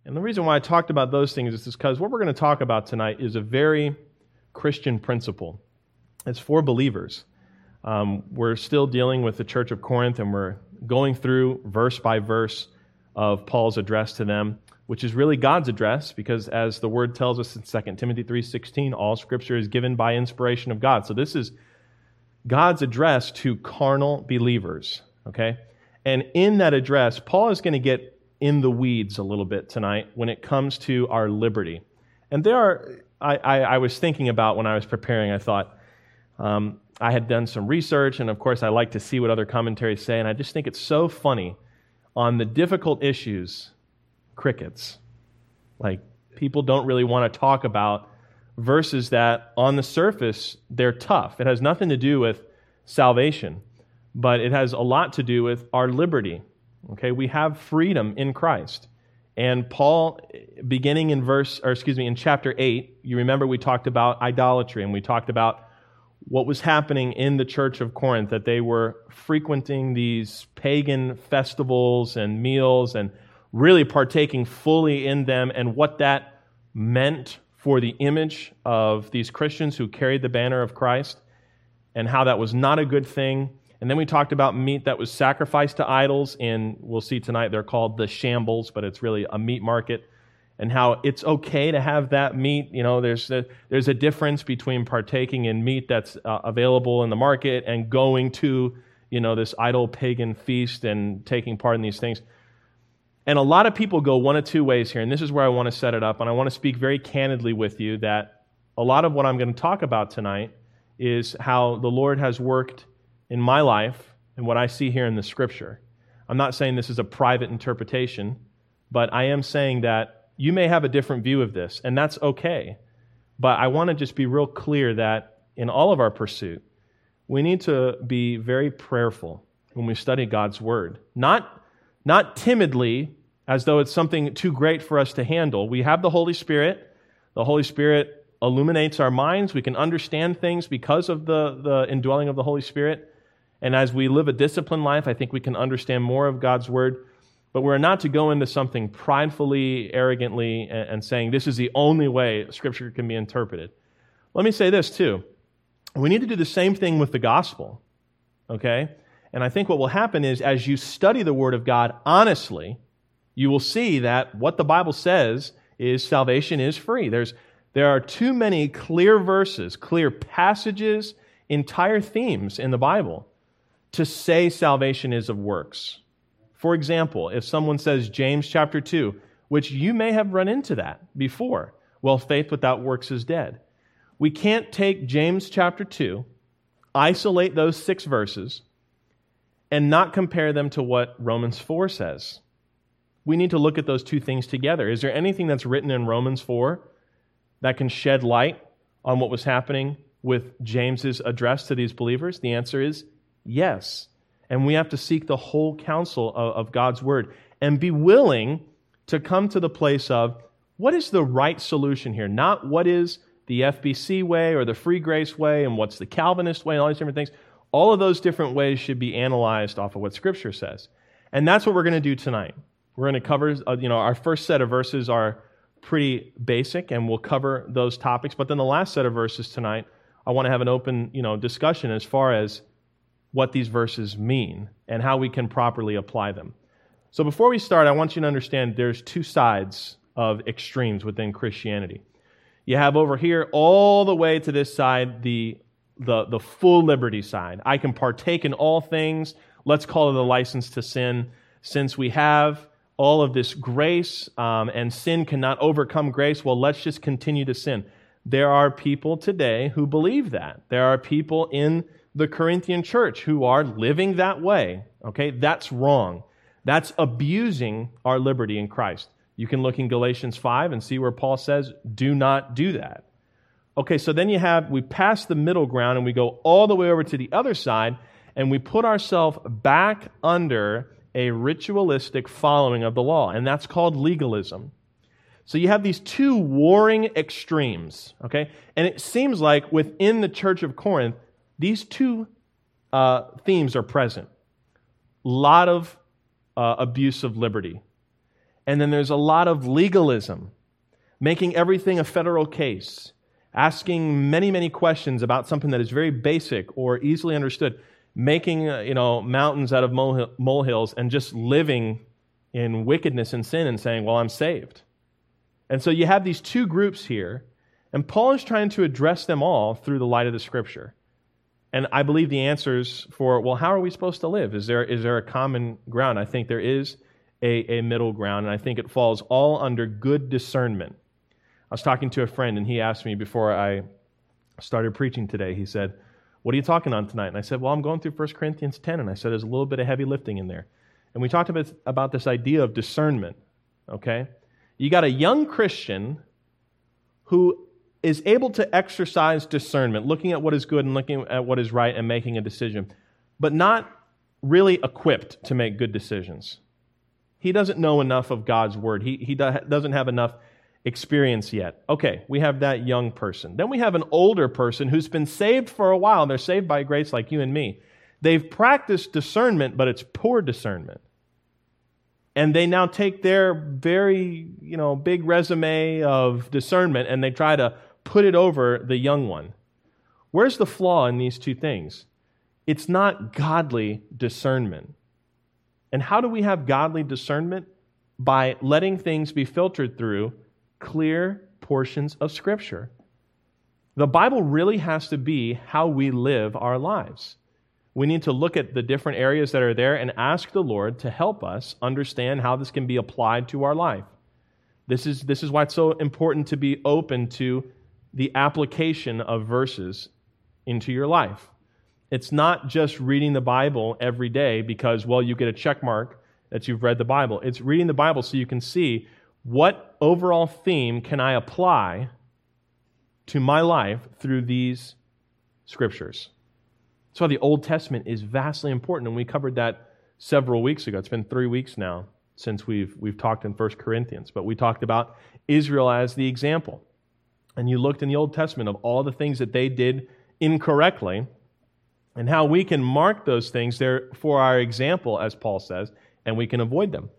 And the reason why I talked about those things is because what we're going to talk about tonight is a very Christian principle. It's for believers. We're still dealing with the Church of Corinth, and we're going through verse by verse of Paul's address to them, which is really God's address, because as the Word tells us in 2 Timothy 3:16, all Scripture is given by inspiration of God. So this is God's address to carnal believers, okay? And in that address, Paul is going to get in the weeds a little bit tonight when it comes to our liberty. And I was thinking about when I was preparing, I thought, I had done some research, and of course I like to see what other commentaries say, and I just think it's so funny. On the difficult issues, crickets. Like, people don't really want to talk about verses that on the surface, they're tough. It has nothing to do with salvation, but it has a lot to do with our liberty. Okay, we have freedom in Christ. And Paul, beginning in chapter 8, you remember we talked about idolatry, and we talked about what was happening in the church of Corinth, that they were frequenting these pagan festivals and meals and really partaking fully in them, and what that meant for the image of these Christians who carried the banner of Christ, and how that was not a good thing. And then we talked about meat that was sacrificed to idols, and we'll see tonight they're called the shambles, but it's really a meat market, and how it's okay to have that meat. You know, there's a difference between partaking in meat that's available in the market and going to, this idol pagan feast and taking part in these things. And a lot of people go one of two ways here, and this is where I want to set it up, and I want to speak very candidly with you that a lot of what I'm going to talk about tonight is how the Lord has worked in my life and what I see here in the Scripture. I'm not saying this is a private interpretation, but I am saying that you may have a different view of this, and that's okay. But I want to just be real clear that in all of our pursuit, we need to be very prayerful when we study God's Word. Not timidly, as though it's something too great for us to handle. We have the Holy Spirit. The Holy Spirit illuminates our minds. We can understand things because of the indwelling of the Holy Spirit. And as we live a disciplined life, I think we can understand more of God's Word. But we're not to go into something pridefully, arrogantly, and saying this is the only way Scripture can be interpreted. Let me say this too. We need to do the same thing with the gospel, okay? And I think what will happen is as you study the Word of God honestly, you will see that what the Bible says is salvation is free. There are too many clear verses, clear passages, entire themes in the Bible to say salvation is of works. For example, if someone says James chapter 2, which you may have run into that before, well, faith without works is dead. We can't take James chapter 2, isolate those 6 verses, and not compare them to what Romans 4 says. We need to look at those two things together. Is there anything that's written in Romans 4 that can shed light on what was happening with James's address to these believers? The answer is yes. And we have to seek the whole counsel of God's Word and be willing to come to the place of what is the right solution here? Not what is the FBC way or the free grace way and what's the Calvinist way and all these different things. All of those different ways should be analyzed off of what Scripture says. And that's what we're going to do tonight. We're going to cover, our first set of verses are pretty basic, and we'll cover those topics. But then the last set of verses tonight, I want to have an open, discussion as far as what these verses mean and how we can properly apply them. So before we start, I want you to understand there's two sides of extremes within Christianity. You have over here all the way to this side the full liberty side. I can partake in all things. Let's call it a license to sin. Since we have all of this grace and sin cannot overcome grace, well, let's just continue to sin. There are people today who believe that. There are people in the Corinthian church who are living that way. Okay, that's wrong. That's abusing our liberty in Christ. You can look in Galatians 5 and see where Paul says, do not do that. Okay, so then we pass the middle ground and we go all the way over to the other side and we put ourselves back under a ritualistic following of the law, and that's called legalism. So you have these two warring extremes, okay? And it seems like within the church of Corinth, these two themes are present. A lot of abuse of liberty. And then there's a lot of legalism, making everything a federal case, asking many, many questions about something that is very basic or easily understood, making mountains out of molehills and just living in wickedness and sin and saying, well, I'm saved. And so you have these two groups here, and Paul is trying to address them all through the light of the Scripture. And I believe the answers for, well, how are we supposed to live? Is there a common ground? I think there is a middle ground, and I think it falls all under good discernment. I was talking to a friend, and he asked me before I started preaching today, he said, what are you talking on tonight? And I said, well, I'm going through 1 Corinthians 10, and I said, there's a little bit of heavy lifting in there. And we talked about this idea of discernment, okay? You got a young Christian who is able to exercise discernment, looking at what is good and looking at what is right and making a decision, but not really equipped to make good decisions. He doesn't know enough of God's Word. He doesn't have enough experience yet. Okay, we have that young person. Then we have an older person who's been saved for a while. They're saved by grace like you and me. They've practiced discernment, but it's poor discernment. And they now take their very, big resume of discernment and they try to put it over the young one. Where's the flaw in these two things? It's not godly discernment. And how do we have godly discernment? By letting things be filtered through clear portions of Scripture. The Bible really has to be how we live our lives. We need to look at the different areas that are there and ask the Lord to help us understand how this can be applied to our life. This is why it's so important to be open to the application of verses into your life. It's not just reading the Bible every day because, well, you get a check mark that you've read the Bible. It's reading the Bible so you can see what overall theme can I apply to my life through these Scriptures. That's why the Old Testament is vastly important, and we covered that several weeks ago. It's been 3 weeks now since we've talked in 1 Corinthians, but we talked about Israel as the example. And you looked in the Old Testament of all the things that they did incorrectly and how we can mark those things there for our example, as Paul says, and we can avoid them.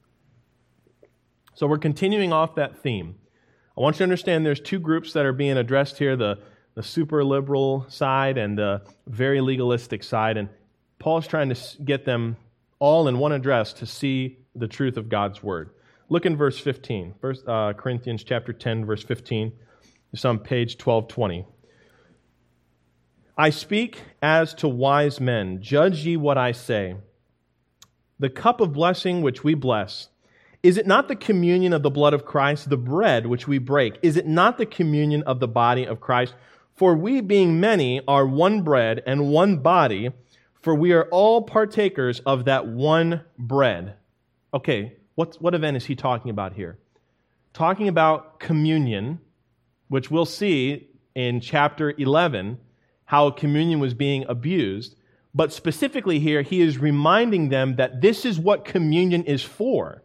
So we're continuing off that theme. I want you to understand there's two groups that are being addressed here, the super liberal side and the very legalistic side. And Paul's trying to get them all in one address to see the truth of God's Word. Look in verse 15, 1 Corinthians chapter 10, verse 15. It's on page 1220. I speak as to wise men. Judge ye what I say. The cup of blessing which we bless, is it not the communion of the blood of Christ? The bread which we break, is it not the communion of the body of Christ? For we, being many, are one bread and one body, for we are all partakers of that one bread. Okay, what event is he talking about here? Talking about communion, which we'll see in chapter 11, how communion was being abused. But specifically here, he is reminding them that this is what communion is for.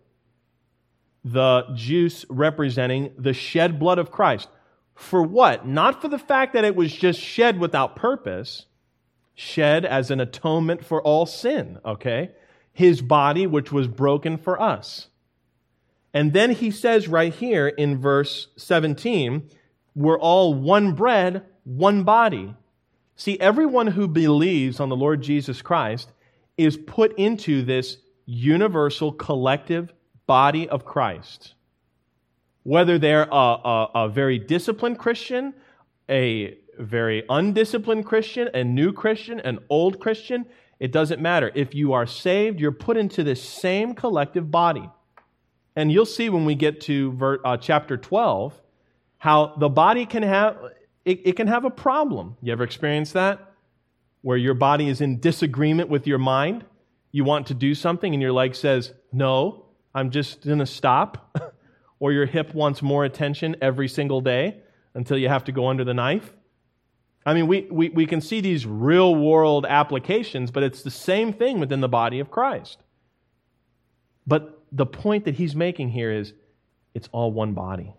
The juice representing the shed blood of Christ. For what? Not for the fact that it was just shed without purpose, shed as an atonement for all sin, okay? His body, which was broken for us. And then he says right here in verse 17, we're all one bread, one body. See, everyone who believes on the Lord Jesus Christ is put into this universal collective body of Christ. Whether they're a very disciplined Christian, a very undisciplined Christian, a new Christian, an old Christian, it doesn't matter. If you are saved, you're put into this same collective body. And you'll see when we get to chapter 12, how the body can have, it can have a problem. You ever experienced that? Where your body is in disagreement with your mind? You want to do something and your leg says, no, I'm just going to stop. Or your hip wants more attention every single day until you have to go under the knife. I mean, we can see these real-world applications, but it's the same thing within the body of Christ. But the point that he's making here is it's all one body.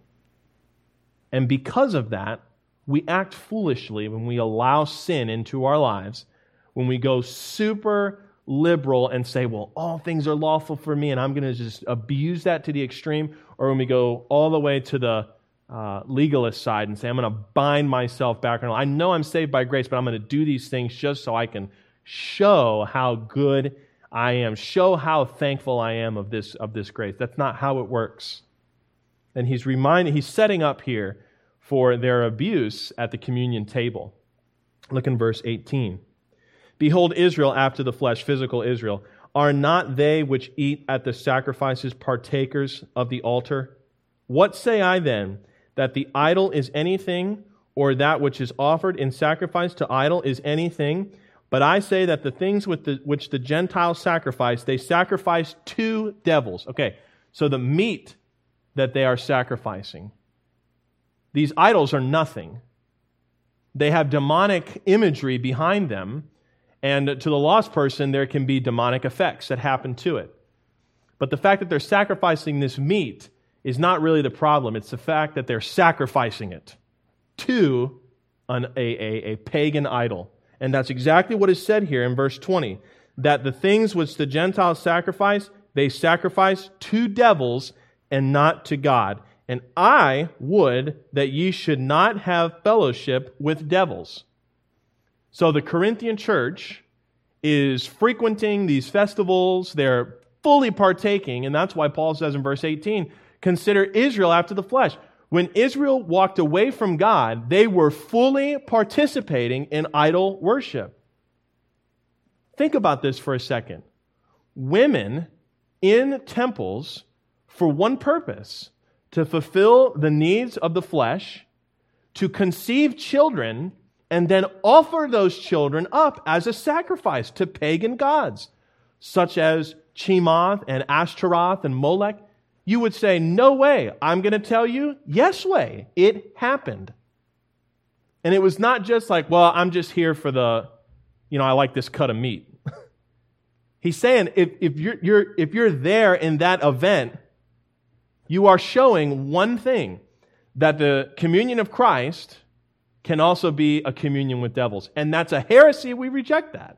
And because of that, we act foolishly when we allow sin into our lives, when we go super liberal and say, well, all things are lawful for me, and I'm going to just abuse that to the extreme, or when we go all the way to the legalist side and say, I'm going to bind myself back. I know I'm saved by grace, but I'm going to do these things just so I can show how good I am, show how thankful I am of this grace. That's not how it works. And he's setting up here for their abuse at the communion table. Look in verse 18. Behold, Israel after the flesh, physical Israel, are not they which eat at the sacrifices partakers of the altar? What say I then? That the idol is anything, or that which is offered in sacrifice to idol is anything? But I say that the things which the Gentiles sacrifice, they sacrifice to devils. Okay, so the meat that they are sacrificing, these idols are nothing. They have demonic imagery behind them, and to the lost person, there can be demonic effects that happen to it. But the fact that they're sacrificing this meat is not really the problem. It's the fact that they're sacrificing it to a pagan idol. And that's exactly what is said here in verse 20, that the things which the Gentiles sacrifice, they sacrifice to devils and not to God. And I would that ye should not have fellowship with devils. So the Corinthian church is frequenting these festivals. They're fully partaking, and that's why Paul says in verse 18, consider Israel after the flesh. When Israel walked away from God, they were fully participating in idol worship. Think about this for a second. Women in temples for one purpose, to fulfill the needs of the flesh, to conceive children, and then offer those children up as a sacrifice to pagan gods, such as Chemoth and Ashtaroth and Molech. You would say, no way. I'm going to tell you, yes way. It happened. And it was not just like, well, I'm just here for I like this cut of meat. He's saying if you're there in that event, you are showing one thing, that the communion of Christ can also be a communion with devils. And that's a heresy. We reject that.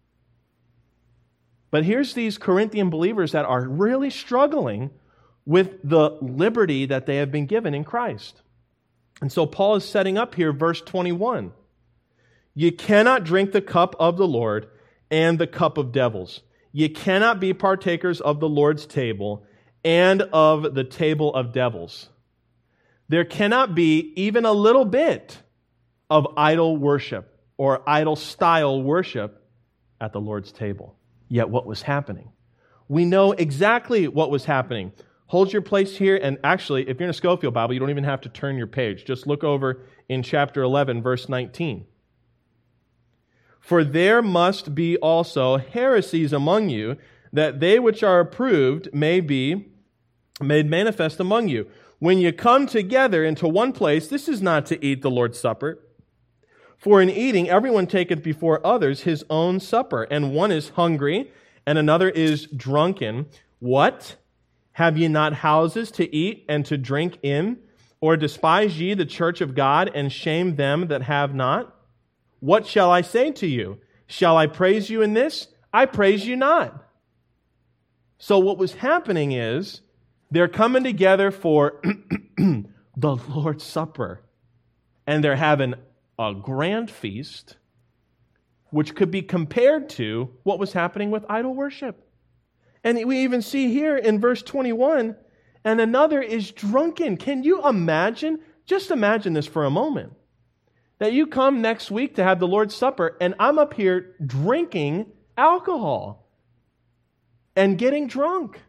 But here's these Corinthian believers that are really struggling with the liberty that they have been given in Christ. And so Paul is setting up here verse 21. You cannot drink the cup of the Lord and the cup of devils. You cannot be partakers of the Lord's table and of the table of devils. There cannot be even a little bit of idol worship or idol style worship at the Lord's table. Yet what was happening? We know exactly what was happening. Hold your place here, and actually, if you're in a Scofield Bible, you don't even have to turn your page. Just look over in chapter 11, verse 19. For there must be also heresies among you, that they which are approved may be made manifest among you. When you come together into one place, this is not to eat the Lord's Supper. For in eating, everyone taketh before others his own supper, and one is hungry, and another is drunken. What? Have ye not houses to eat and to drink in? Or despise ye the church of God, and shame them that have not? What shall I say to you? Shall I praise you in this? I praise you not. So what was happening is, they're coming together for the Lord's Supper. And they're having a grand feast, which could be compared to what was happening with idol worship. And we even see here in verse 21, and another is drunken. Can you imagine? Just imagine this for a moment. That you come next week to have the Lord's Supper, and I'm up here drinking alcohol and getting drunk.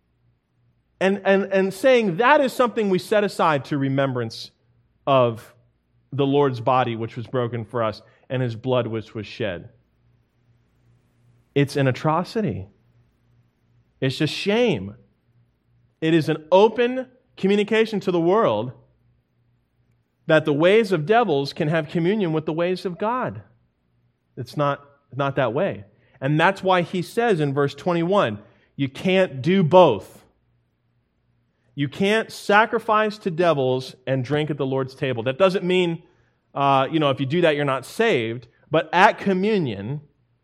And saying that is something we set aside to remembrance of the Lord's body, which was broken for us, and His blood, which was shed. It's an atrocity. It's a shame. It is an open communication to the world that the ways of devils can have communion with the ways of God. It's not that way. And that's why he says in verse 21, you can't do both. You can't sacrifice to devils and drink at the Lord's table. That doesn't mean, if you do that, you're not saved. But at communion,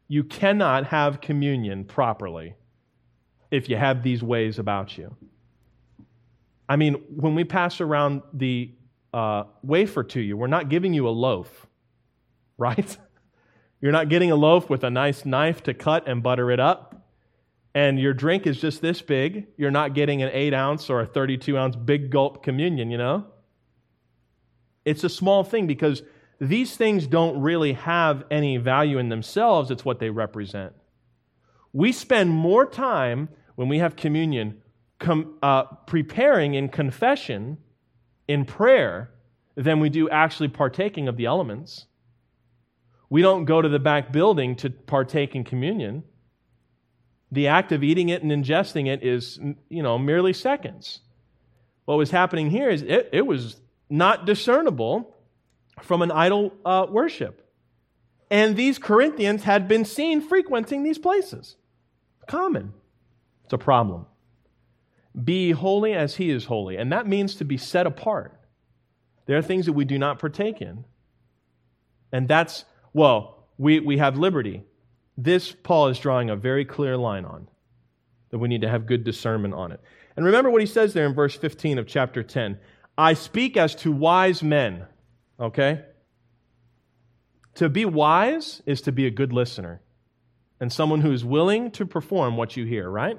You cannot have communion properly if you have these ways about you. I mean, when we pass around the wafer to you, we're not giving you a loaf, right? You're not getting a loaf with a nice knife to cut and butter it up, and your drink is just this big. You're not getting an 8-ounce or a 32-ounce big gulp communion, you know? It's a small thing because these things don't really have any value in themselves. It's what they represent. We spend more time when we have communion preparing in confession, in prayer, than we do actually partaking of the elements. We don't go to the back building to partake in communion. The act of eating it and ingesting it is, merely seconds. What was happening here is it was not discernible from an idol worship. And these Corinthians had been seen frequenting these places. Common. It's a problem. Be holy as he is holy. And that means to be set apart. There are things that we do not partake in. And that's, we have liberty. This Paul is drawing a very clear line on, that we need to have good discernment on it. And remember what he says there in verse 15 of chapter 10. I speak as to wise men. Okay? To be wise is to be a good listener and someone who is willing to perform what you hear, right?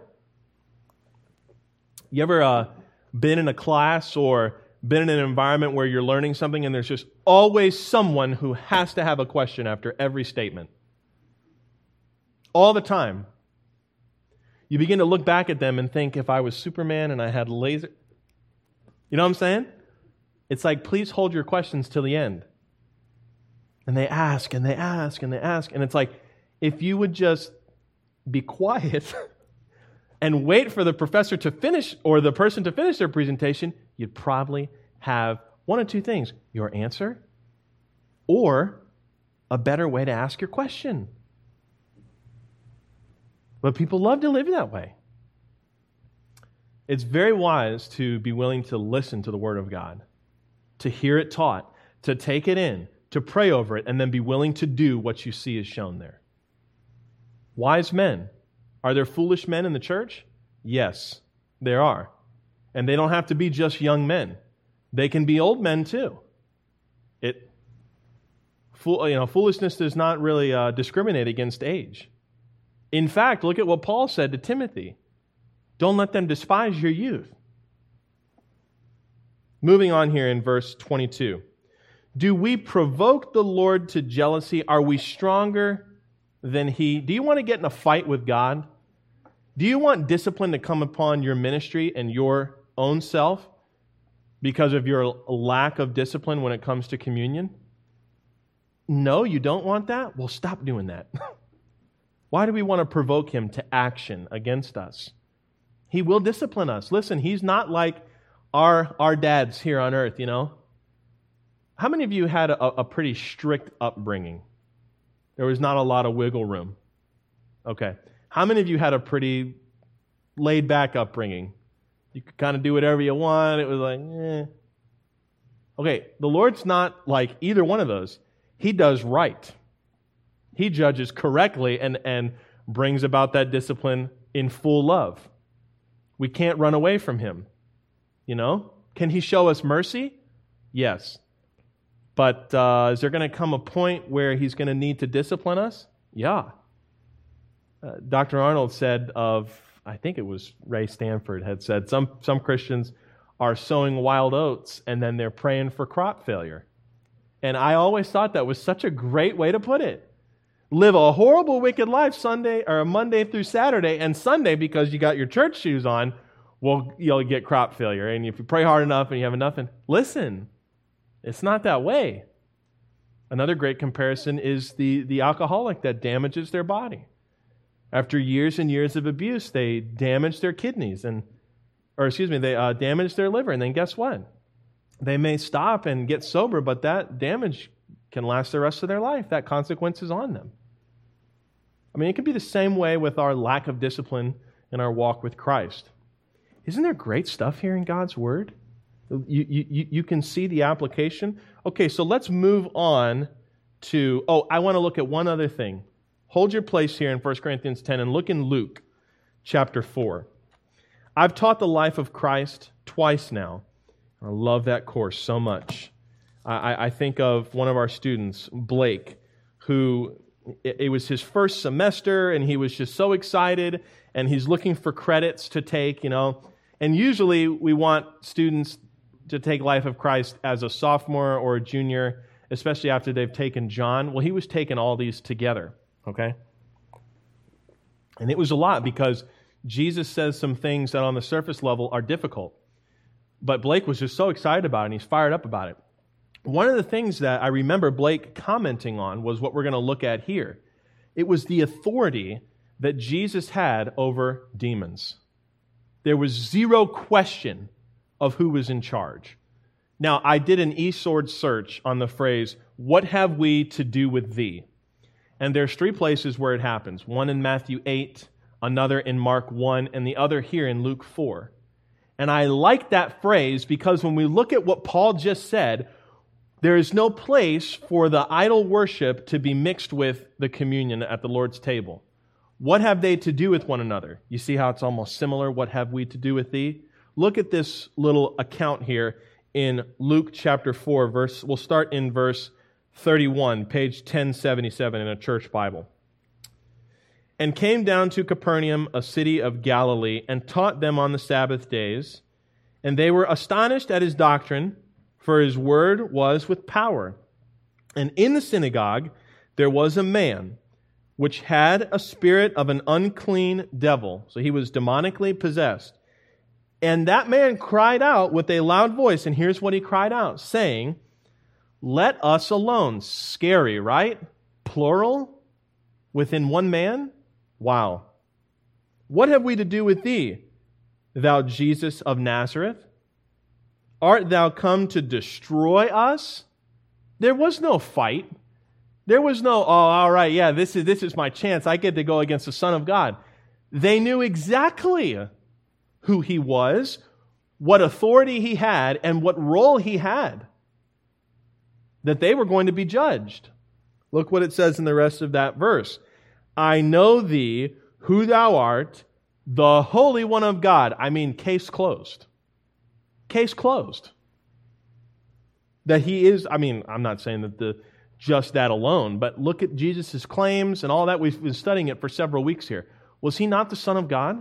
You ever been in a class or been in an environment where you're learning something and there's just always someone who has to have a question after every statement? All the time. You begin to look back at them and think, if I was Superman and I had laser... You know what I'm saying? It's like, please hold your questions till the end. And they ask, and they ask, and they ask. And it's like, if you would just be quiet and wait for the professor to finish, or the person to finish their presentation, you'd probably have one of two things: your answer, or a better way to ask your question. But people love to live that way. It's very wise to be willing to listen to the Word of God, to hear it taught, to take it in, to pray over it, and then be willing to do what you see is shown there. Wise men. Are there foolish men in the church? Yes, there are. And they don't have to be just young men. They can be old men too. Foolishness does not really discriminate against age. In fact, look at what Paul said to Timothy. Don't let them despise your youth. Moving on here in verse 22. Do we provoke the Lord to jealousy? Are we stronger than He? Do you want to get in a fight with God? Do you want discipline to come upon your ministry and your own self because of your lack of discipline when it comes to communion? No, you don't want that? Well, stop doing that. Why do we want to provoke Him to action against us? He will discipline us. Listen, He's not like our dads here on earth, you know. How many of you had a pretty strict upbringing? There was not a lot of wiggle room. Okay. How many of you had a pretty laid-back upbringing? You could kind of do whatever you want. It was like, Okay, the Lord's not like either one of those. He does right. He judges correctly and brings about that discipline in full love. We can't run away from Him. You know? Can He show us mercy? Yes. But is there going to come a point where He's going to need to discipline us? Yeah. Dr. Arnold said I think it was Ray Stanford had said, some Christians are sowing wild oats and then they're praying for crop failure. And I always thought that was such a great way to put it. Live a horrible, wicked life Sunday or Monday through Saturday, and Sunday, because you got your church shoes on, well, you'll get crop failure. And if you pray hard enough and you have enough, listen, it's not that way. Another great comparison is the alcoholic that damages their body. After years and years of abuse, they damage their kidneys, they damage their liver, and then guess what? They may stop and get sober, but that damage can last the rest of their life. That consequence is on them. I mean, it could be the same way with our lack of discipline in our walk with Christ. Isn't there great stuff here in God's Word? You can see the application. Okay, so let's move on to, I want to look at one other thing. hold your place here in 1 Corinthians 10 and look in Luke chapter 4. I've taught the life of Christ twice now. I love that course so much. I think of one of our students, Blake, who it was his first semester and he was just so excited and he's looking for credits to take, And usually we want students to take Life of Christ as a sophomore or a junior, especially after they've taken John. Well, he was taking all these together, okay? And it was a lot because Jesus says some things that on the surface level are difficult. But Blake was just so excited about it and he's fired up about it. One of the things that I remember Blake commenting on was what we're going to look at here. It was the authority that Jesus had over demons. There was zero question of who was in charge. Now, I did an eSword search on the phrase, "What have we to do with thee?" And there's 3 places where it happens. One in Matthew 8, another in Mark 1, and the other here in Luke 4. And I like that phrase because when we look at what Paul just said, there is no place for the idol worship to be mixed with the communion at the Lord's table. What have they to do with one another? You see how it's almost similar? What have we to do with thee? Look at this little account here in Luke chapter 4. We'll start in verse 31, page 1077 in a church Bible. And came down to Capernaum, a city of Galilee, and taught them on the Sabbath days. And they were astonished at his doctrine, for his word was with power. And in the synagogue there was a man which had a spirit of an unclean devil. So he was demonically possessed. And that man cried out with a loud voice, and here's what he cried out, saying, "Let us alone." Scary, right? Plural? Within one man? Wow. "What have we to do with thee, thou Jesus of Nazareth? Art thou come to destroy us?" There was no fight. There was no, all right, yeah, this is my chance. I get to go against the Son of God. They knew exactly who he was, what authority he had, and what role he had, that they were going to be judged. Look what it says in the rest of that verse. "I know thee, who thou art, the Holy One of God." I mean, case closed. Case closed. That he is, I'm not saying that just that alone, but look at Jesus' claims and all that. We've been studying it for several weeks here. Was he not the Son of God?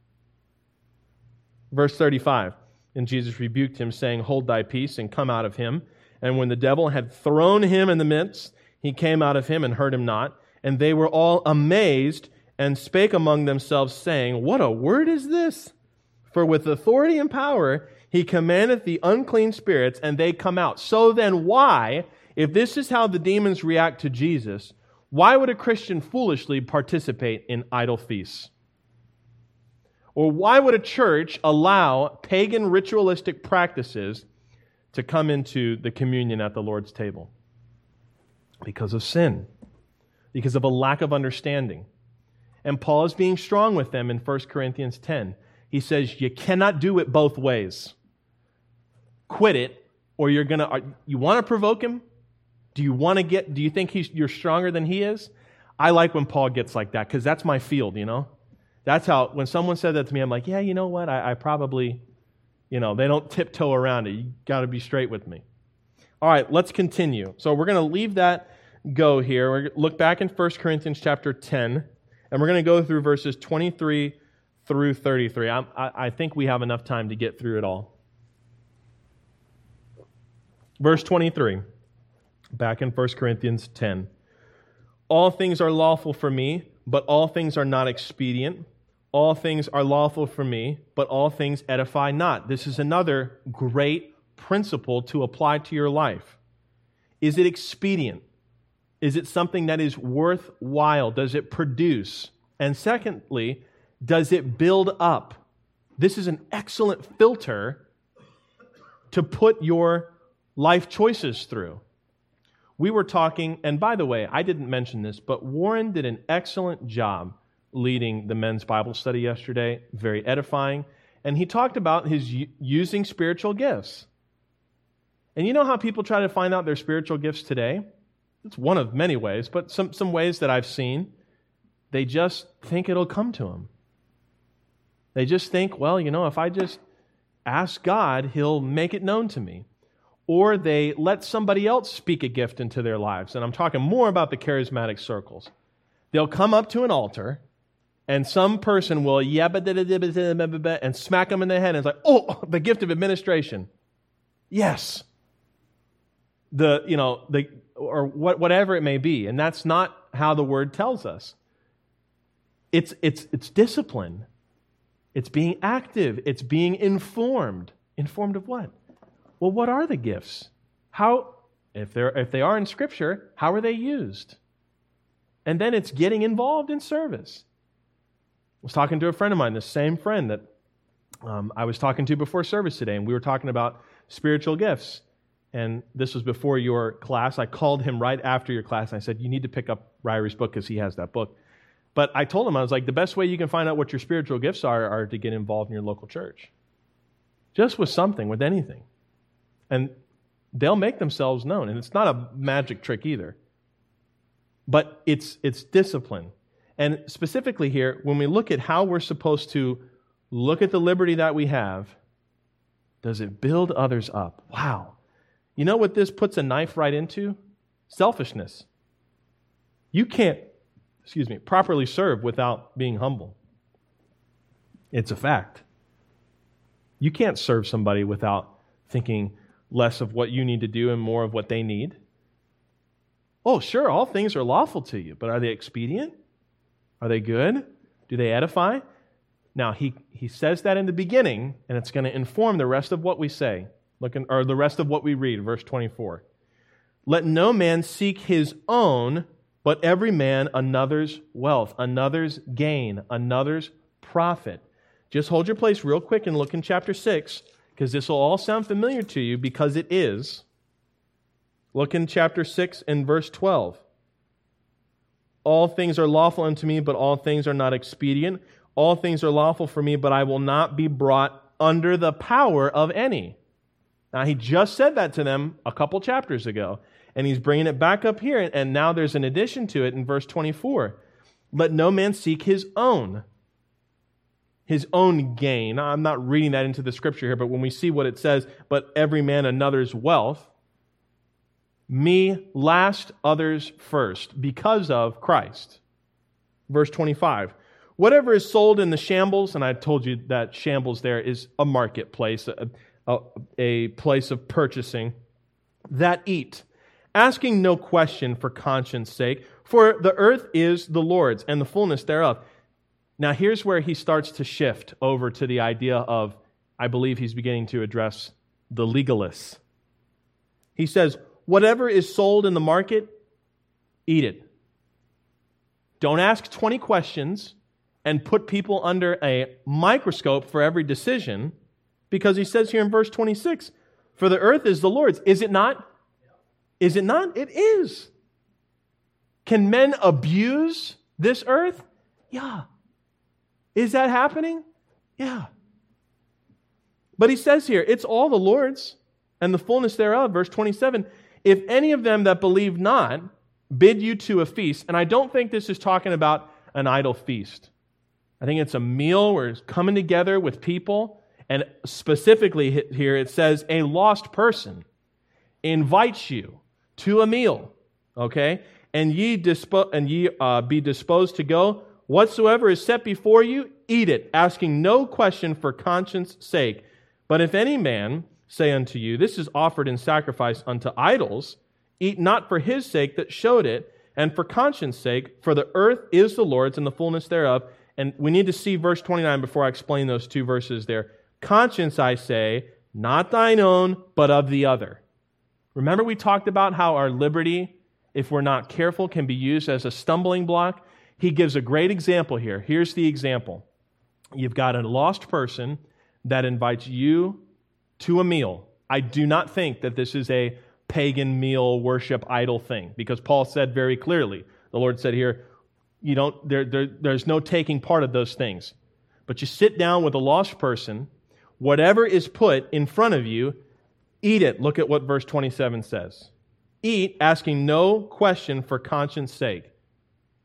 Verse 35, "And Jesus rebuked him, saying, Hold thy peace, and come out of him. And when the devil had thrown him in the midst, he came out of him and hurt him not. And they were all amazed, and spake among themselves, saying, What a word is this? For with authority and power he commandeth the unclean spirits, and they come out." So then why, if this is how the demons react to Jesus, why would a Christian foolishly participate in idol feasts? Or why would a church allow pagan ritualistic practices to come into the communion at the Lord's table? Because of sin. Because of a lack of understanding. And Paul is being strong with them in 1 Corinthians 10. He says, you cannot do it both ways. Quit it, or you want to provoke him? Do you think you're stronger than he is? I like when Paul gets like that, because that's my field, That's how, when someone said that to me, I'm like, yeah, you know what? I probably, they don't tiptoe around it. You got to be straight with me. All right, let's continue. So we're going to leave that go here. We're going to look back in 1 Corinthians chapter 10, and we're going to go through verses 23 through 33. I think we have enough time to get through it all. Verse 23, back in 1 Corinthians 10. "All things are lawful for me, but all things are not expedient. All things are lawful for me, but all things edify not." This is another great principle to apply to your life. Is it expedient? Is it something that is worthwhile? Does it produce? And secondly, does it build up? This is an excellent filter to put your life choices through. We were talking, and by the way, I didn't mention this, but Warren did an excellent job leading the men's Bible study yesterday, very edifying, and he talked about his using spiritual gifts. And you know how people try to find out their spiritual gifts today? It's one of many ways, but some ways that I've seen they just think it'll come to them. They just think, well, if I just ask God, He'll make it known to me. Or they let somebody else speak a gift into their lives. And I'm talking more about the charismatic circles. They'll come up to an altar, and some person will and smack them in the head, and it's like, oh, the gift of administration. Yes. Or whatever it may be. And that's not how the Word tells us. It's discipline. It's being active. It's being informed. Informed of what? Well, what are the gifts? How, if they are in Scripture, how are they used? And then it's getting involved in service. I was talking to a friend of mine, the same friend that I was talking to before service today, and we were talking about spiritual gifts. And this was before your class. I called him right after your class, and I said, you need to pick up Ryer's book because he has that book. But I told him, I was like, the best way you can find out what your spiritual gifts are to get involved in your local church. Just with something, with anything. And they'll make themselves known. And it's not a magic trick either. But it's discipline. And specifically here, when we look at how we're supposed to look at the liberty that we have, does it build others up? Wow. You know what this puts a knife right into? Selfishness. You can't properly serve without being humble. It's a fact. You can't serve somebody without thinking less of what you need to do and more of what they need. Oh, sure, all things are lawful to you, but are they expedient? Are they good? Do they edify? Now, he says that in the beginning, and it's going to inform the rest of what we say, or the rest of what we read, verse 24. Let no man seek his own, but every man another's wealth, another's gain, another's profit. Just hold your place real quick and look in chapter 6, because this will all sound familiar to you, because it is. Look in chapter 6 and verse 12. All things are lawful unto me, but all things are not expedient. All things are lawful for me, but I will not be brought under the power of any. Now, he just said that to them a couple chapters ago, and he's bringing it back up here, and now there's an addition to it in verse 24. Let no man seek his own gain. Now, I'm not reading that into the scripture here, but when we see what it says, but every man another's wealth, me last, others first, because of Christ. Verse 25. Whatever is sold in the shambles, and I told you that shambles there is a marketplace, a place of purchasing, that eat, asking no question for conscience sake, for the earth is the Lord's and the fullness thereof. Now here's where he starts to shift over to the idea of, I believe he's beginning to address the legalists. He says, whatever is sold in the market, eat it. Don't ask 20 questions and put people under a microscope for every decision, because he says here in verse 26, for the earth is the Lord's. Is it not? Is it not? It is. Can men abuse this earth? Yeah. Is that happening? Yeah. But he says here, it's all the Lord's and the fullness thereof. Verse 27, if any of them that believe not bid you to a feast, and I don't think this is talking about an idle feast. I think it's a meal where it's coming together with people, and specifically here it says a lost person invites you to a meal, okay? And ye be disposed to go. Whatsoever is set before you, eat it, asking no question for conscience sake. But if any man say unto you, this is offered in sacrifice unto idols, eat not for his sake that showed it, and for conscience sake, for the earth is the Lord's and the fullness thereof. And we need to see verse 29 before I explain those two verses there. Conscience, I say, not thine own, but of the other. Remember we talked about how our liberty, if we're not careful, can be used as a stumbling block? He gives a great example here. Here's the example. You've got a lost person that invites you to a meal. I do not think that this is a pagan meal worship idol thing, because Paul said very clearly, the Lord said here, there's no taking part of those things. But you sit down with a lost person, whatever is put in front of you, eat it. Look at what verse 27 says. Eat, asking no question for conscience sake.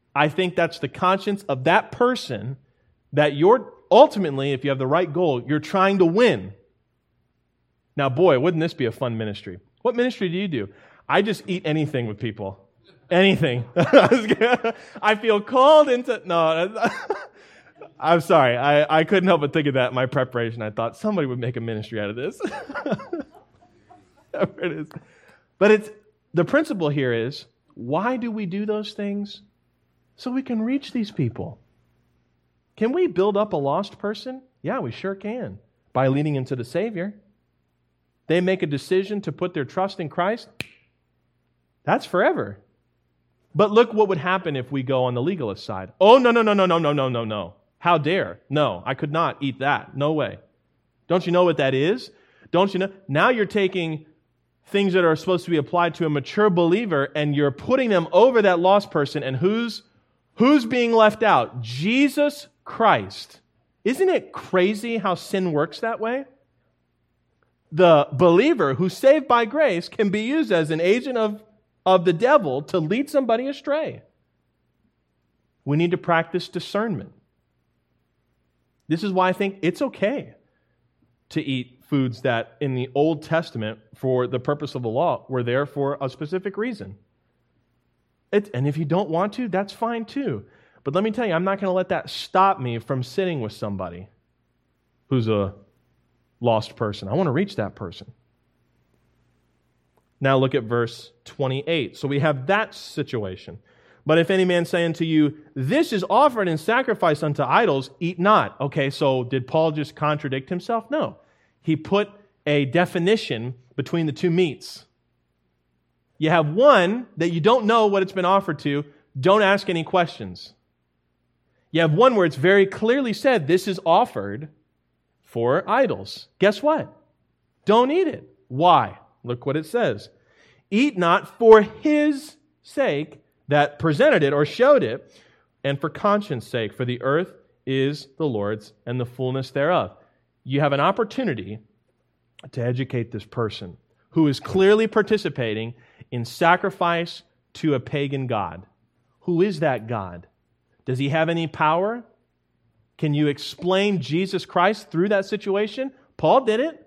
I think that's the conscience of that person that you're ultimately, if you have the right goal, you're trying to win. Now, boy, wouldn't this be a fun ministry? What ministry do you do? I just eat anything with people. Anything. I feel called into... No, I'm sorry. I couldn't help but think of that in my preparation. I thought somebody would make a ministry out of this. Whatever it is. But the principle here is, why do we do those things? So we can reach these people. Can we build up a lost person? Yeah, we sure can. By leading them to the Savior. They make a decision to put their trust in Christ. That's forever. But look what would happen if we go on the legalist side. Oh, no. How dare? No, I could not eat that. No way. Don't you know what that is? Don't you know? Now you're taking things that are supposed to be applied to a mature believer and you're putting them over that lost person. And who's being left out? Jesus Christ. Isn't it crazy how sin works that way? The believer who's saved by grace can be used as an agent of the devil to lead somebody astray. We need to practice discernment. This is why I think it's okay to eat foods that in the Old Testament, for the purpose of the law, were there for a specific reason. And if you don't want to, that's fine too. But let me tell you, I'm not going to let that stop me from sitting with somebody who's a lost person. I want to reach that person. Now look at verse 28. So we have that situation. But if any man say unto you, this is offered in sacrifice unto idols, eat not. Okay, so did Paul just contradict himself? No. He put a definition between the two meats. You have one that you don't know what it's been offered to. Don't ask any questions. You have one where it's very clearly said, this is offered for idols. Guess what? Don't eat it. Why? Look what it says. Eat not for his sake that presented it or showed it, and for conscience sake, for the earth is the Lord's and the fullness thereof. You have an opportunity to educate this person who is clearly participating in sacrifice to a pagan god. Who is that God? Does he have any power? Can you explain Jesus Christ through that situation? Paul did it.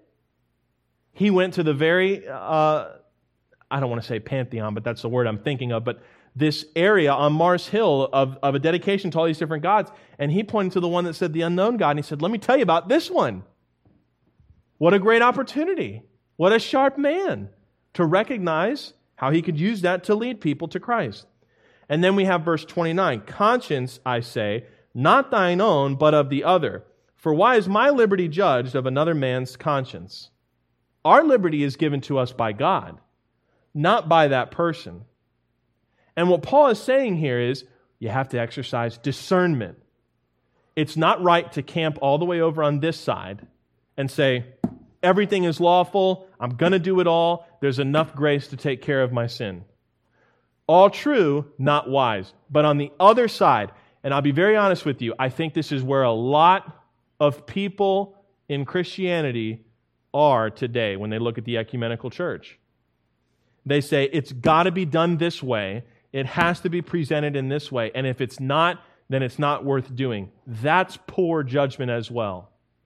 He went to the very, I don't want to say pantheon, but that's the word I'm thinking of, but this area on Mars Hill of a dedication to all these different gods, and he pointed to the one that said the unknown God, and he said, let me tell you about this one. What a great opportunity. What a sharp man to recognize how he could use that to lead people to Christ. And then we have verse 29. Conscience, I say, not thine own, but of the other. For why is my liberty judged of another man's conscience? Our liberty is given to us by God, not by that person. And what Paul is saying here is, you have to exercise discernment. It's not right to camp all the way over on this side and say, everything is lawful, I'm going to do it all, there's enough grace to take care of my sin. All true, not wise. But on the other side, and I'll be very honest with you, I think this is where a lot of people in Christianity are today when they look at the ecumenical church. They say, it's got to be done this way, it has to be presented in this way, and if it's not, then it's not worth doing. That's poor judgment as well.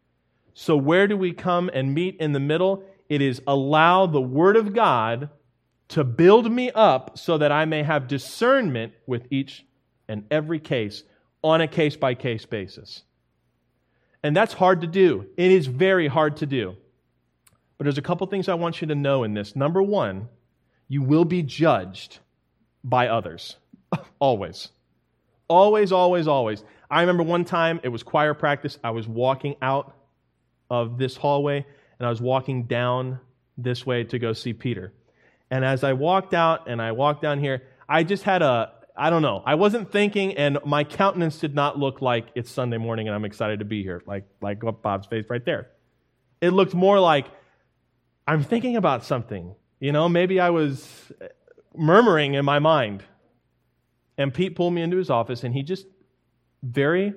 So where do we come and meet in the middle? It is allow the Word of God to build me up so that I may have discernment with each and every case on a case-by-case basis. And that's hard to do. It is very hard to do. But there's a couple things I want you to know in this. Number one, you will be judged by others. Always. Always, always, always. I remember one time, it was choir practice. I was walking out of this hallway, and I was walking down this way to go see Peter. And as I walked out, and I walked down here, I just had I don't know, I wasn't thinking, and my countenance did not look like it's Sunday morning and I'm excited to be here, like Bob's face right there. It looked more like I'm thinking about something. You know, maybe I was murmuring in my mind. And Pete pulled me into his office, and he just very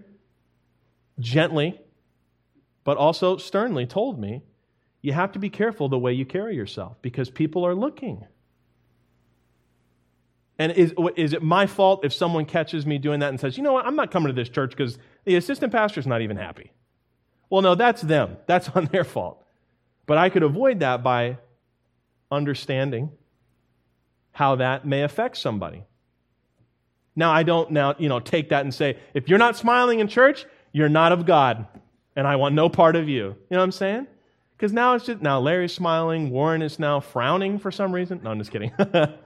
gently, but also sternly told me, you have to be careful the way you carry yourself because people are looking. And is it my fault if someone catches me doing that and says, you know what, I'm not coming to this church because the assistant pastor's not even happy? Well, no, that's them. That's on their fault. But I could avoid that by understanding how that may affect somebody. Now, I don't take that and say, if you're not smiling in church, you're not of God, and I want no part of you. You know what I'm saying? Because now Larry's smiling, Warren is now frowning for some reason. No, I'm just kidding.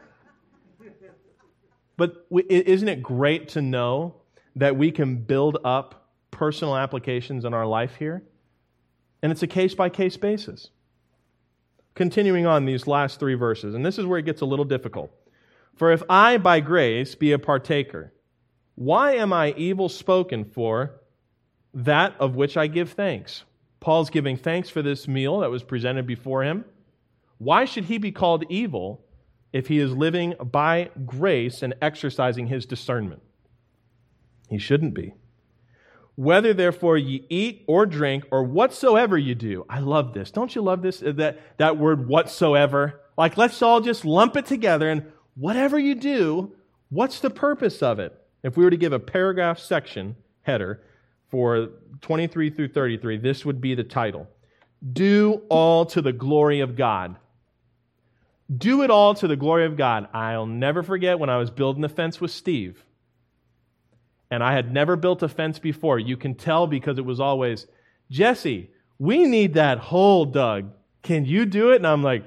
But isn't it great to know that we can build up personal applications in our life here? And it's a case-by-case basis. Continuing on these last 3 verses, and this is where it gets a little difficult. For if I, by grace, be a partaker, why am I evil spoken for that of which I give thanks? Paul's giving thanks for this meal that was presented before him. Why should he be called evil if he is living by grace and exercising his discernment? He shouldn't be. Whether therefore ye eat or drink or whatsoever you do. I love this. Don't you love this? That word whatsoever. Like, let's all just lump it together, and whatever you do, what's the purpose of it? If we were to give a paragraph section header for 23 through 33, this would be the title. Do all to the glory of God. Do it all to the glory of God. I'll never forget when I was building the fence with Steve. And I had never built a fence before. You can tell because it was always, Jesse, we need that hole dug. Can you do it? And I'm like,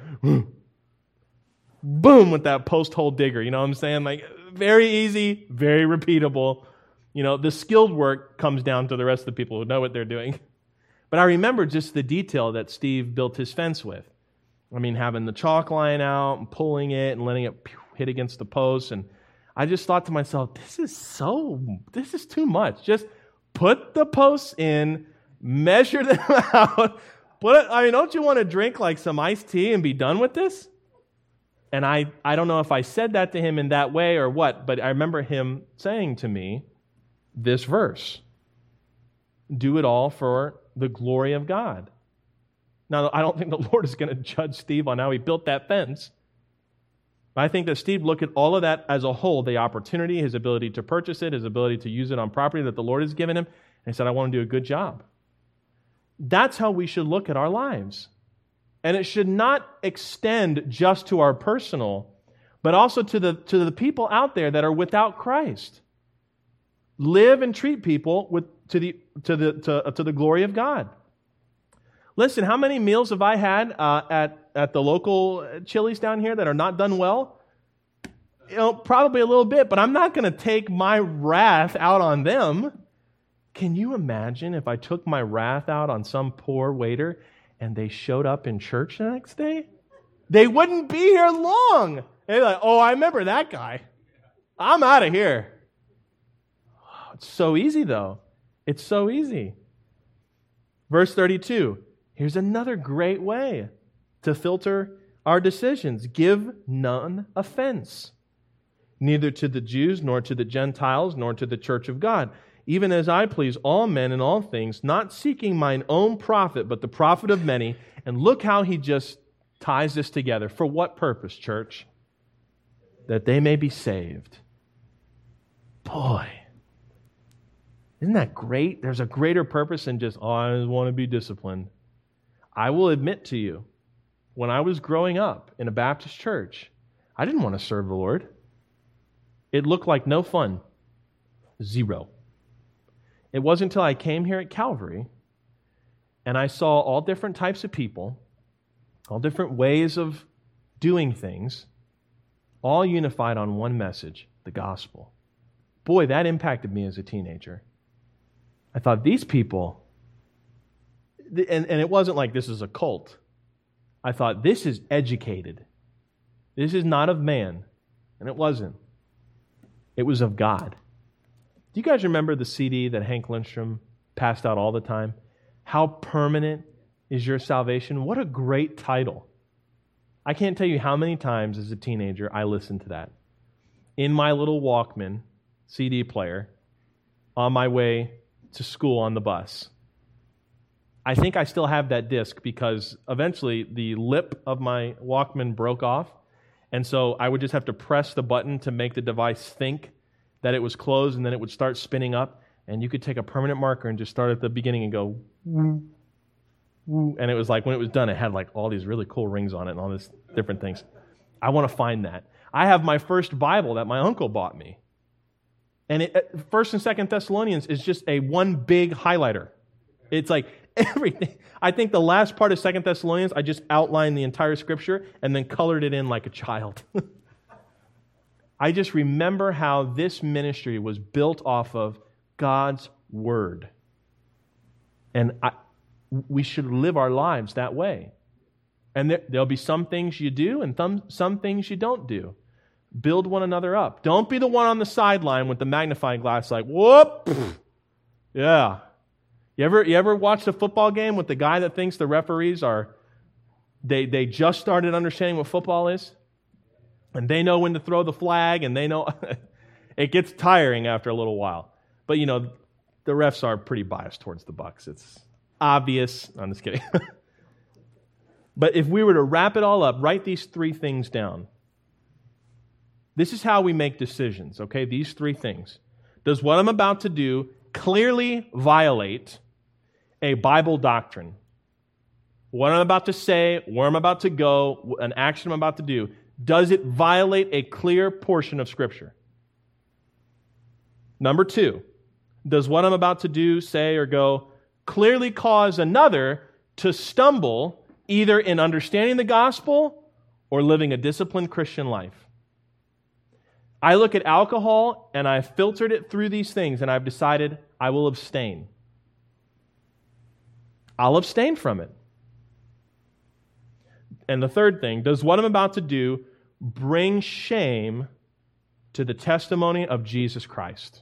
boom, with that post hole digger. You know what I'm saying? Like, very easy, very repeatable. You know, the skilled work comes down to the rest of the people who know what they're doing. But I remember just the detail that Steve built his fence with. I mean, having the chalk line out and pulling it and letting it hit against the post. And I just thought to myself, this is too much. Just put the posts in, measure them out. Don't you want to drink like some iced tea and be done with this? And I don't know if I said that to him in that way or what, but I remember him saying to me this verse. Do it all for the glory of God. Now, I don't think the Lord is going to judge Steve on how he built that fence. I think that Steve looked at all of that as a whole, the opportunity, his ability to purchase it, his ability to use it on property that the Lord has given him, and he said, I want to do a good job. That's how we should look at our lives. And it should not extend just to our personal, but also to the people out there that are without Christ. Live and treat people to the glory of God. Listen, how many meals have I had at the local Chili's down here that are not done well? Probably a little bit, but I'm not going to take my wrath out on them. Can you imagine if I took my wrath out on some poor waiter and they showed up in church the next day? They wouldn't be here long. They're like, oh, I remember that guy. I'm out of here. It's so easy, though. It's so easy. Verse 32. Here's another great way to filter our decisions. Give none offense, neither to the Jews, nor to the Gentiles, nor to the church of God, even as I please all men in all things, not seeking mine own profit, but the profit of many. And look how he just ties this together. For what purpose, church? That they may be saved. Boy, isn't that great? There's a greater purpose than just, I just want to be disciplined. I will admit to you, when I was growing up in a Baptist church, I didn't want to serve the Lord. It looked like no fun. Zero. It wasn't until I came here at Calvary and I saw all different types of people, all different ways of doing things, all unified on one message, the gospel. Boy, that impacted me as a teenager. I thought, these people... And it wasn't like this is a cult. I thought, this is educated. This is not of man. And it wasn't. It was of God. Do you guys remember the CD that Hank Lindstrom passed out all the time? How permanent is your salvation? What a great title. I can't tell you how many times as a teenager I listened to that. In my little Walkman CD player on my way to school on the bus. I think I still have that disc because eventually the lip of my Walkman broke off And so I would just have to press the button to make the device think that it was closed, and then it would start spinning up. And you could take a permanent marker and just start at the beginning and go, woo, woo. And it was like, when it was done, it had like all these really cool rings on it and all these different things. I want to find that. I have my first Bible that my uncle bought me. And 1st and 2nd Thessalonians is just a one big highlighter. It's like everything. I think the last part of 2nd Thessalonians, I just outlined the entire Scripture and then colored it in like a child. I just remember how this ministry was built off of God's Word. And we should live our lives that way. And there'll be some things you do and some things you don't do. Build one another up. Don't be the one on the sideline with the magnifying glass like, whoop, yeah. You ever watched a football game with the guy that thinks the referees they just started understanding what football is? And they know when to throw the flag, and they know it gets tiring after a little while. But the refs are pretty biased towards the Bucs. It's obvious. I'm just kidding. But if we were to wrap it all up, write these 3 things down. This is how we make decisions, okay? These 3 things. Does what I'm about to do clearly violate a Bible doctrine? What I'm about to say, where I'm about to go, an action I'm about to do, does it violate a clear portion of Scripture? Number 2, does what I'm about to do, say, or go clearly cause another to stumble either in understanding the gospel or living a disciplined Christian life? I look at alcohol and I've filtered it through these things and I've decided I will abstain. I'll abstain from it. And the third thing, does what I'm about to do bring shame to the testimony of Jesus Christ?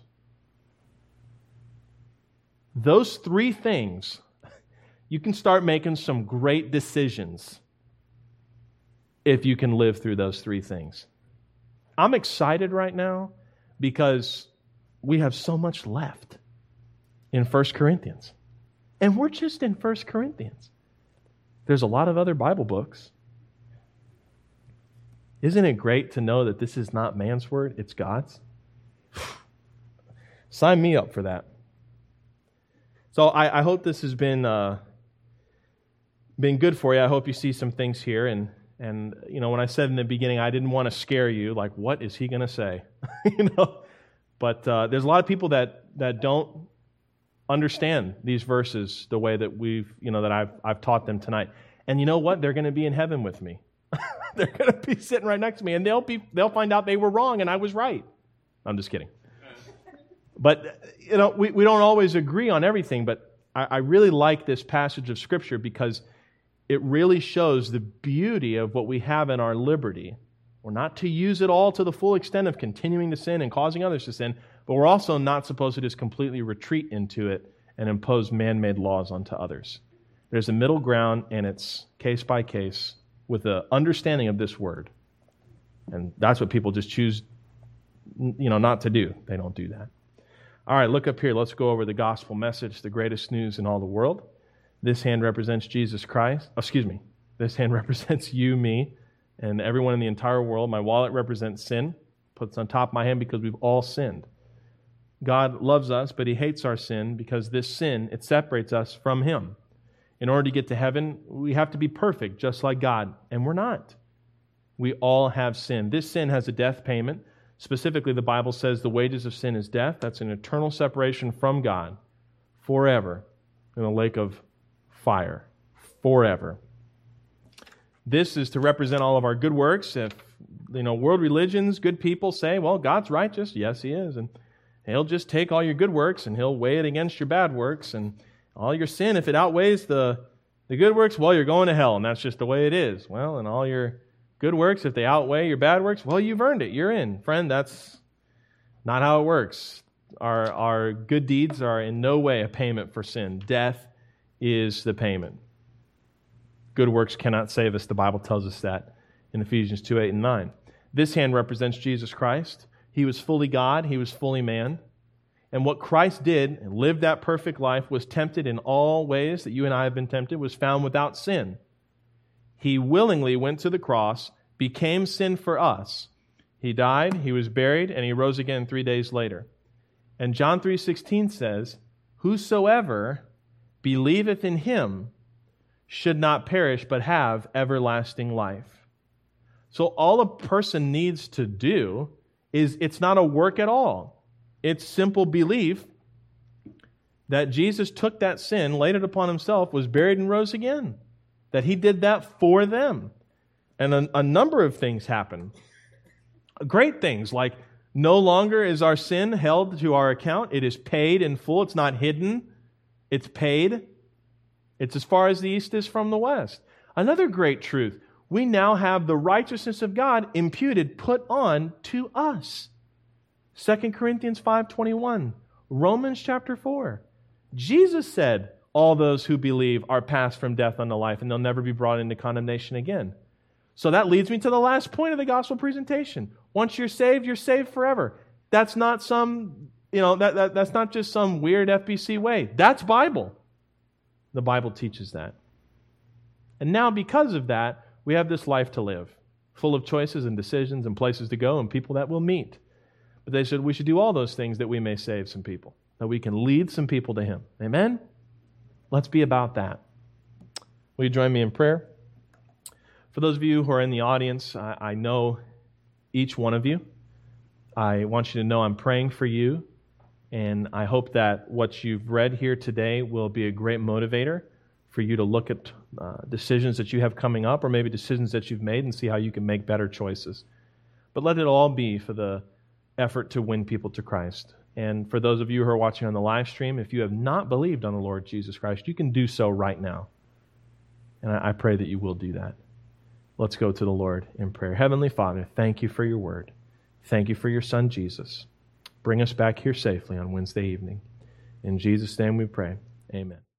Those 3 things, you can start making some great decisions if you can live through those 3 things. I'm excited right now because we have so much left in 1 Corinthians. And we're just in 1 Corinthians. There's a lot of other Bible books. Isn't it great to know that this is not man's word, it's God's? Sign me up for that. So I hope this has been good for you. I hope you see some things here. And when I said in the beginning, I didn't want to scare you, like, what is he going to say? But there's a lot of people that don't understand these verses the way that I've taught them tonight. And you know what? They're going to be in heaven with me. They're going to be sitting right next to me, and they'll find out they were wrong and I was right. I'm just kidding. But we don't always agree on everything. But I really like this passage of Scripture because it really shows the beauty of what we have in our liberty. We're not to use it all to the full extent of continuing to sin and causing others to sin, but we're also not supposed to just completely retreat into it and impose man-made laws onto others. There's a middle ground, and it's case by case with the understanding of this word. And that's what people just choose, not to do. They don't do that. All right, look up here. Let's go over the gospel message, the greatest news in all the world. This hand represents Jesus Christ. This hand represents you, me, and everyone in the entire world. My wallet represents sin. Puts on top of my hand because we've all sinned. God loves us, but He hates our sin because this sin, it separates us from Him. In order to get to heaven, we have to be perfect, just like God, and we're not. We all have sin. This sin has a death payment. Specifically, the Bible says the wages of sin is death. That's an eternal separation from God forever in a lake of fire. Forever. This is to represent all of our good works. If, world religions, good people say, well, God's righteous. Yes, He is. And He'll just take all your good works and He'll weigh it against your bad works. And all your sin, if it outweighs the good works, well, you're going to hell. And that's just the way it is. Well, and all your good works, if they outweigh your bad works, well, you've earned it. You're in. Friend, that's not how it works. Our good deeds are in no way a payment for sin. Death is the payment. Good works cannot save us. The Bible tells us that in Ephesians 2:8 and 9. This hand represents Jesus Christ. He was fully God. He was fully man. And what Christ did and lived that perfect life, was tempted in all ways that you and I have been tempted, was found without sin. He willingly went to the cross, became sin for us. He died, he was buried, and he rose again 3 days later. And John 3:16 says, whosoever believeth in him should not perish, but have everlasting life. So all a person needs to do is, it's not a work at all. It's simple belief that Jesus took that sin, laid it upon himself, was buried and rose again. That he did that for them. And a number of things happen. Great things, like no longer is our sin held to our account. It is paid in full. It's not hidden. It's paid. It's as far as the east is from the west. Another great truth, we now have the righteousness of God imputed, put on to us. 2 Corinthians 5:21, Romans chapter 4. Jesus said, all those who believe are passed from death unto life, and they'll never be brought into condemnation again. So that leads me to the last point of the gospel presentation. Once you're saved forever. That's not some, that's not just some weird FBC way. That's Bible. The Bible teaches that. And now because of that, we have this life to live, full of choices and decisions and places to go and people that we'll meet. But they said we should do all those things that we may save some people, that we can lead some people to Him. Amen? Let's be about that. Will you join me in prayer? For those of you who are in the audience, I know each one of you. I want you to know I'm praying for you, and I hope that what you've read here today will be a great motivator for you to look at decisions that you have coming up, or maybe decisions that you've made, and see how you can make better choices. But let it all be for the effort to win people to Christ. And for those of you who are watching on the live stream, if you have not believed on the Lord Jesus Christ, you can do so right now. And I pray that you will do that. Let's go to the Lord in prayer. Heavenly Father, thank you for your word. Thank you for your Son, Jesus. Bring us back here safely on Wednesday evening. In Jesus' name we pray. Amen.